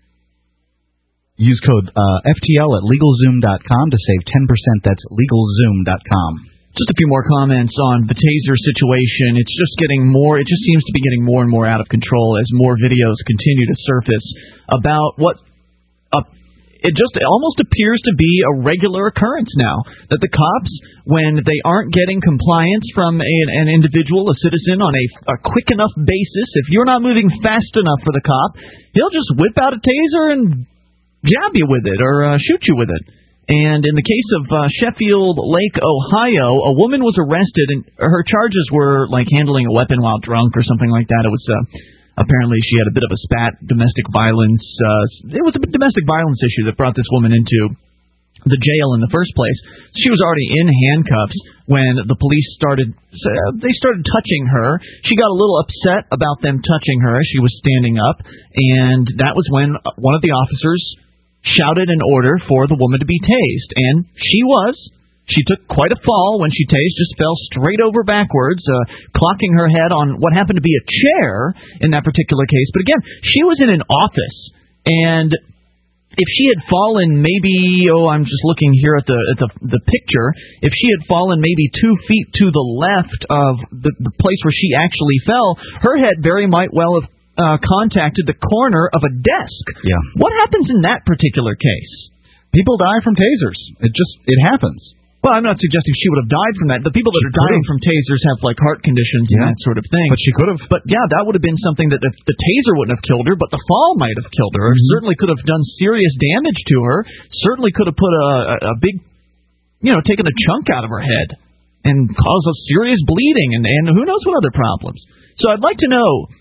Use code uh, F T L at LegalZoom dot com to save ten percent. That's LegalZoom dot com. Just a few more comments on the taser situation. It's just getting more, it just seems to be getting more and more out of control as more videos continue to surface about what uh, it just almost appears to be a regular occurrence now, that the cops, when they aren't getting compliance from a, an individual, a citizen, on a, a quick enough basis, if you're not moving fast enough for the cop, he'll just whip out a taser and jab you with it or uh, shoot you with it. And in the case of uh, Sheffield Lake, Ohio, a woman was arrested, and her charges were like handling a weapon while drunk or something like that. It was uh, apparently she had a bit of a spat, domestic violence. Uh, it was a domestic violence issue that brought this woman into the jail in the first place. She was already in handcuffs when the police started. Uh, they started touching her. She got a little upset about them touching her as she was standing up, and that was when one of the officers shouted an order for the woman to be tased, and she was. She took quite a fall when she tased, just fell straight over backwards, uh, clocking her head on what happened to be a chair in that particular case. But again, she was in an office, and if she had fallen maybe, oh, I'm just looking here at the at the, the picture, if she had fallen maybe two feet to the left of the, the place where she actually fell, her head very might well have Uh, contacted the corner of a desk. Yeah. What happens in that particular case? People die from tasers. It just, it happens. Well, I'm not suggesting she would have died from that. The people that she are dying from tasers have, like, heart conditions yeah. and that sort of thing. But she could have. But, yeah, that would have been something that the, the taser wouldn't have killed her, but the fall might have killed her. Mm-hmm. Certainly could have done serious damage to her. Certainly could have put a, a, a big, you know, taken a chunk out of her head and caused a serious bleeding and, and who knows what other problems. So I'd like to know,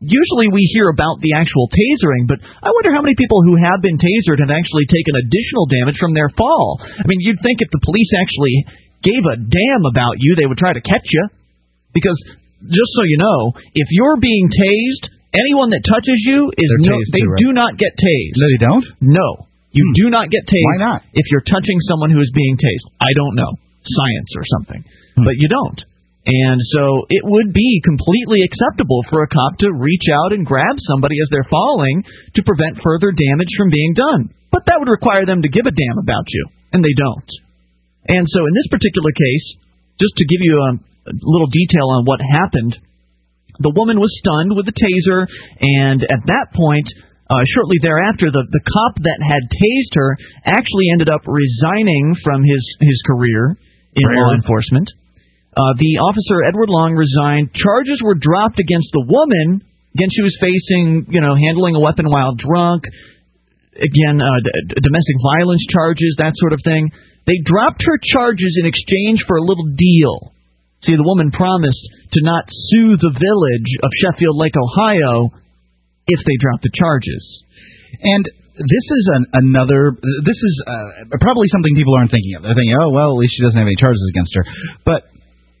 usually we hear about the actual tasering, but I wonder how many people who have been tasered have actually taken additional damage from their fall. I mean, you'd think if the police actually gave a damn about you, they would try to catch you. Because, just so you know, if you're being tased, anyone that touches you, is no, they too, right? do not get tased. No, they don't? No. You hmm. do not get tased. Why not? If you're touching someone who is being tased. I don't know. Science or something. Hmm. But you don't. And so it would be completely acceptable for a cop to reach out and grab somebody as they're falling to prevent further damage from being done. But that would require them to give a damn about you, and they don't. And so in this particular case, just to give you a, a little detail on what happened, the woman was stunned with the taser, and at that point, uh, shortly thereafter, the, the cop that had tased her actually ended up resigning from his, his career in Rare. law enforcement. Uh, the officer, Edward Long, resigned. Charges were dropped against the woman. Again, she was facing, you know, handling a weapon while drunk. Again, uh, d- domestic violence charges, that sort of thing. They dropped her charges in exchange for a little deal. See, the woman promised to not sue the village of Sheffield Lake, Ohio, if they dropped the charges. And this is an, another, this is uh, probably something people aren't thinking of. They're thinking, oh, well, at least she doesn't have any charges against her. But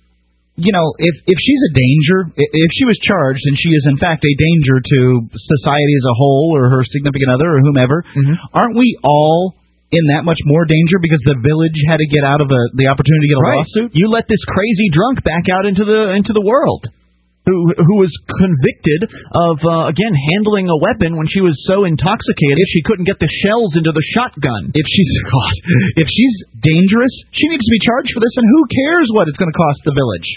you know, if if she's a danger, if she was charged and she is in fact a danger to society as a whole or her significant other or whomever, mm-hmm. aren't we all in that much more danger because the village had to get out of a, the opportunity to get a right. lawsuit? You let this crazy drunk back out into the into the world, who who was convicted of uh, again handling a weapon when she was so intoxicated she couldn't get the shells into the shotgun. If she's God, if she's dangerous, she needs to be charged for this, and who cares what it's going to cost the village?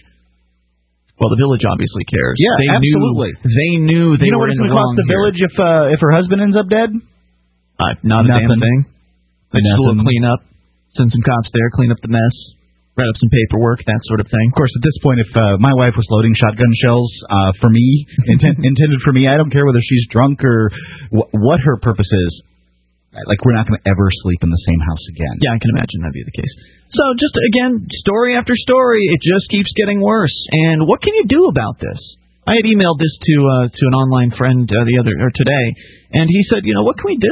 Well, the village obviously cares. Yeah, they absolutely. Knew, they knew they you know were what it's in going the to cost the here. village if uh, if her husband ends up dead? Uh, not Nothing. a damn thing. They just Nothing. will clean up, send some cops there, clean up the mess, write up some paperwork, that sort of thing. Of course, at this point, if uh, my wife was loading shotgun shells uh, for me, inten- intended for me, I don't care whether she's drunk or wh- what her purpose is. Like, we're not going to ever sleep in the same house again. Yeah, I can imagine that'd be the case. So, just, again, story after story, it just keeps getting worse. And what can you do about this? I had emailed this to uh, to an online friend uh, the other or today, and he said, you know, what can we do?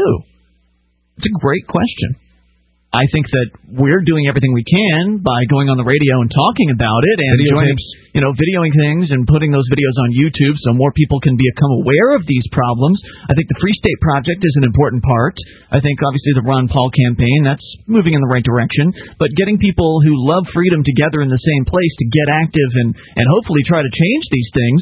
It's a great question. I think that we're doing everything we can by going on the radio and talking about it and joining, you know, videoing things and putting those videos on YouTube so more people can become aware of these problems. I think the Free State Project is an important part. I think, obviously, the Ron Paul campaign, that's moving in the right direction. But getting people who love freedom together in the same place to get active and, and hopefully try to change these things,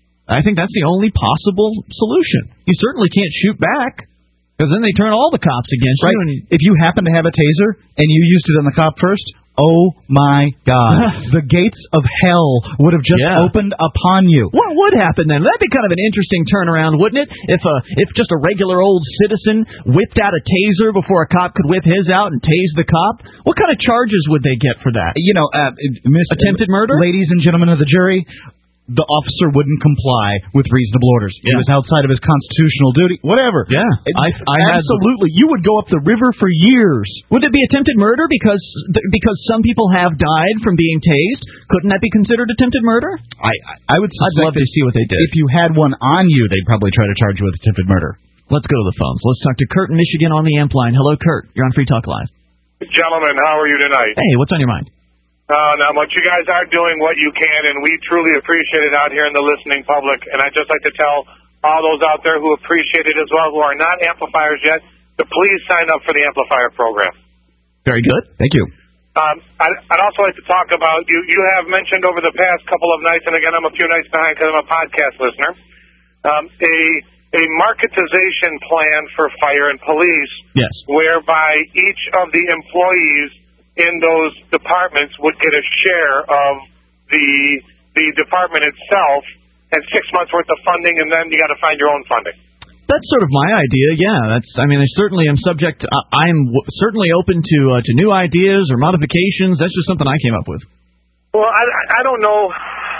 I think that's the only possible solution. You certainly can't shoot back. Because then they turn all the cops against right. you. And if you happen to have a taser and you used it on the cop first, oh my God, the gates of hell would have just yeah. opened upon you. What would happen then? That'd be kind of an interesting turnaround, wouldn't it? If a if just a regular old citizen whipped out a taser before a cop could whip his out and tase the cop, what kind of charges would they get for that? You know, uh, Mister attempted murder, ladies and gentlemen of the jury. The officer wouldn't comply with reasonable orders. Yeah. He was outside of his constitutional duty. Whatever. Yeah, I, I absolutely. You would go up the river for years. Would it be attempted murder because because some people have died from being tased? Couldn't that be considered attempted murder? I I would. I'd love to see what they did. If you had one on you, they'd probably try to charge you with attempted murder. Let's go to the phones. Let's talk to Kurt in Michigan on the amp line. Hello, Kurt. You're on Free Talk Live. Gentlemen, how are you tonight? Hey, what's on your mind? Uh, not much. You guys are doing what you can, and we truly appreciate it out here in the listening public. And I'd just like to tell all those out there who appreciate it as well, who are not amplifiers yet, to please sign up for the amplifier program. Very good. Thank you. Um, I'd, I'd also like to talk about, you, you have mentioned over the past couple of nights, and again, I'm a few nights behind because I'm a podcast listener, um, a, a marketization plan for fire and police, yes, whereby each of the employees in those departments would get a share of the the department itself and six months worth of funding, and then you got to find your own funding. That's sort of my idea. Yeah, that's. I mean, I certainly am subject. Uh, I'm w- certainly open to uh, to new ideas or modifications. That's just something I came up with. Well, I I don't know.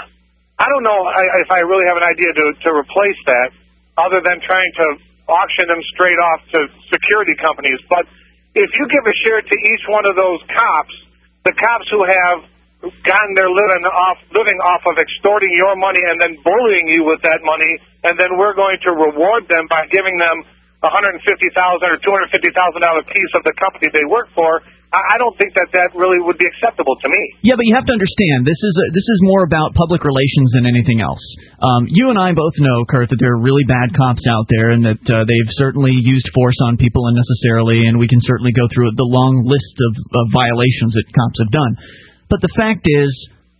I don't know if I really have an idea to to replace that, other than trying to auction them straight off to security companies, but if you give a share to each one of those cops, the cops who have gotten their living off living off of extorting your money and then bullying you with that money and then we're going to reward them by giving them one hundred fifty thousand dollars or two hundred fifty thousand dollars piece of the company they work for, I don't think that that really would be acceptable to me. Yeah, but you have to understand, this is a, this is more about public relations than anything else. Um, you and I both know, Kurt, that there are really bad cops out there, and that uh, they've certainly used force on people unnecessarily, and we can certainly go through the long list of, of violations that cops have done. But the fact is,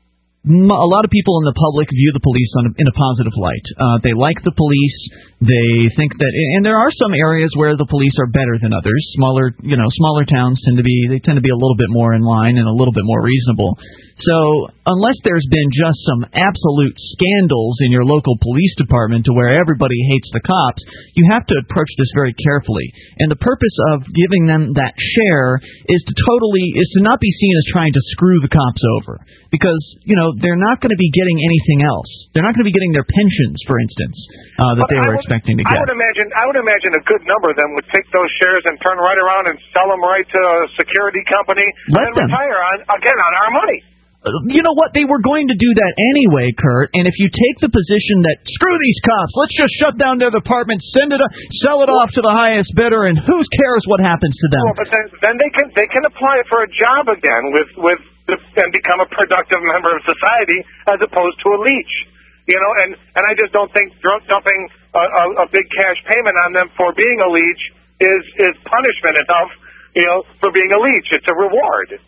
a lot of people in the public view the police on a, in a positive light. Uh, they like the police. They think that, and there are some areas where the police are better than others. Smaller, you know, smaller towns tend to be they tend to be a little bit more in line and a little bit more reasonable. So unless there's been just some absolute scandals in your local police department to where everybody hates the cops, you have to approach this very carefully. And the purpose of giving them that share is to totally is to not be seen as trying to screw the cops over, because you know they're not going to be getting anything else. They're not going to be getting their pensions, for instance, uh, that But they I were would, expecting to get. I would imagine I would imagine a good number of them would take those shares and turn right around and sell them right to a security company Let and them. retire on again on our money. You know what? They were going to do that anyway, Kurt. And if you take the position that screw these cops, let's just shut down their department, send it, sell it off to the highest bidder, and who cares what happens to them? Well, but then, then they can they can apply for a job again with with the, and become a productive member of society as opposed to a leech. You know, and and I just don't think drunk dumping a, a, a big cash payment on them for being a leech is is punishment enough. You know, for being a leech, it's a reward.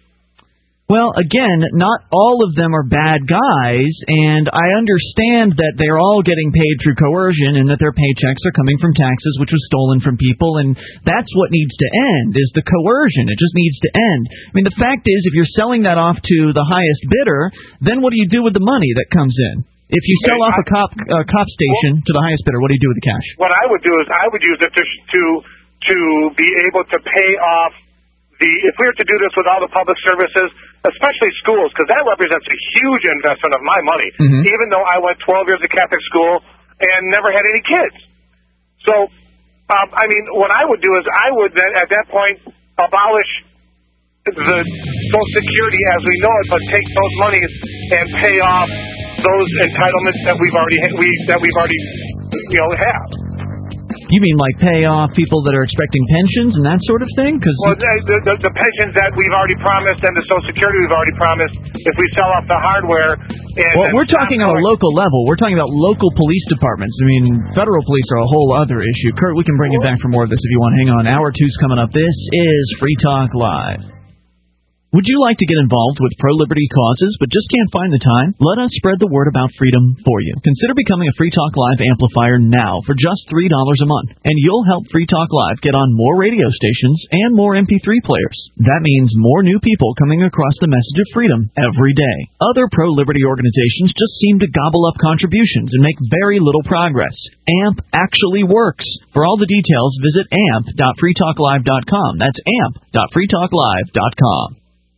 Well, again, not all of them are bad guys, and I understand that they're all getting paid through coercion and that their paychecks are coming from taxes, which was stolen from people, and that's what needs to end, is the coercion. It just needs to end. I mean, the fact is, if you're selling that off to the highest bidder, then what do you do with the money that comes in? If you sell off a cop uh, cop station to the highest bidder, what do you do with the cash? What I would do is I would use it to to to be able to pay off the, if we were to do this with all the public services, especially schools, because that represents a huge investment of my money, mm-hmm. even though I went twelve years of Catholic school and never had any kids. So, um, I mean, what I would do is I would then, at that point, abolish the Social Security as we know it, but take those monies and pay off those entitlements that we've already we that we've already you know have. You mean like pay off people that are expecting pensions and that sort of thing? Cause well, the, the, the pensions that we've already promised and the Social Security we've already promised, if we sell off the hardware. And, well, we're talking on a local level. We're talking about local police departments. I mean, federal police are a whole other issue. Kurt, we can bring you back for more of this if you want. Hang on. Hour two's coming up. This is Free Talk Live. Would you like to get involved with pro-liberty causes but just can't find the time? Let us spread the word about freedom for you. Consider becoming a Free Talk Live amplifier now for just three dollars a month, and you'll help Free Talk Live get on more radio stations and more M P three players. That means more new people coming across the message of freedom every day. Other pro-liberty organizations just seem to gobble up contributions and make very little progress. A M P actually works. For all the details, visit amp dot free talk live dot com. That's amp dot free talk live dot com.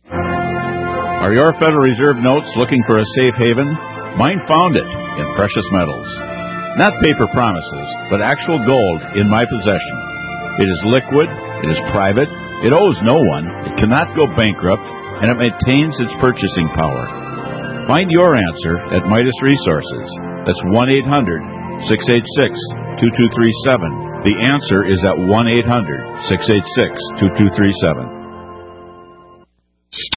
Are your Federal Reserve notes looking for a safe haven? Mine found it in precious metals. Not paper promises, but actual gold in my possession. It is liquid, it is private, it owes no one, it cannot go bankrupt, and it maintains its purchasing power. Find your answer at Midas Resources. That's one eight hundred six eight six two two three seven. The answer is at one eight hundred six eight six two two three seven.